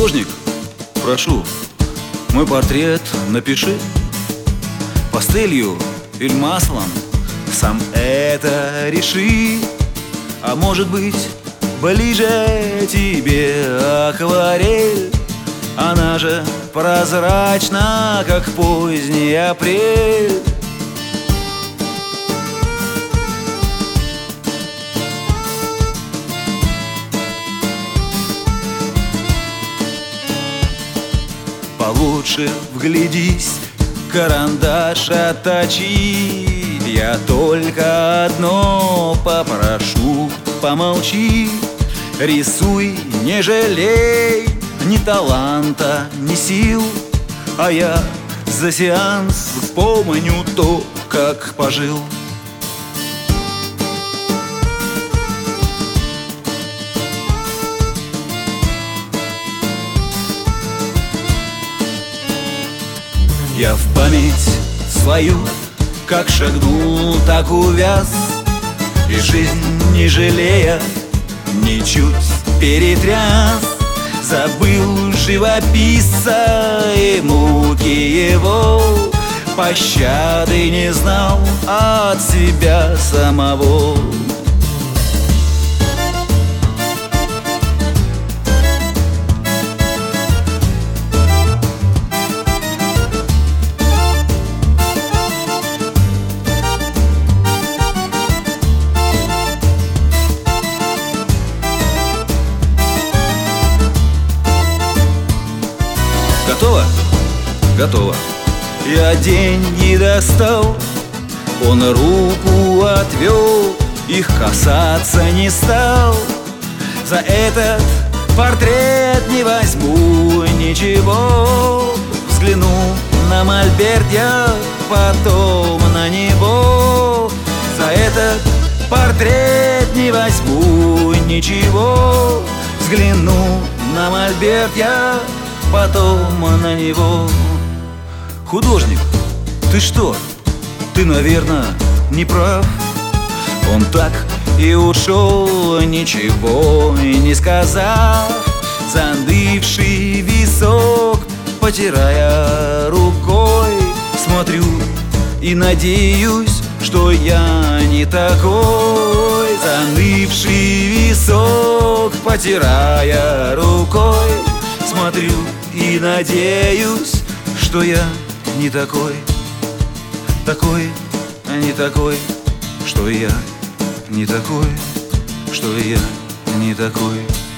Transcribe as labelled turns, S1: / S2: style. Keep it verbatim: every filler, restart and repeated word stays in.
S1: Художник, прошу, мой портрет напиши пастелью или маслом, сам это реши. А может быть, ближе тебе акварель, она же прозрачна, как поздний апрель. Получше вглядись, карандаш отточи. Я только одно попрошу: помолчи. Рисуй, не жалей ни таланта, ни сил, а я за сеанс помню то, как пожил. Я в память свою как шагнул, так увяз, и жизнь не жалея ничуть перетряс. Забыл живописца и муки его, пощады не знал от себя самого. Готово? Готово. Я деньги достал, он руку отвел, их касаться не стал. За этот портрет не возьму ничего. Взгляну на мольберт я, потом на него. За этот портрет не возьму ничего. Взгляну на мольберт я, потом на него. Художник, ты что? Ты, наверное, не прав. Он так и ушел, ничего и не сказав. Застывший висок, потирая рукой, смотрю и надеюсь, что я не такой. Застывший висок, потирая рукой, смотрю и надеюсь, что я не такой, такой, а не такой, что я не такой, что я не такой.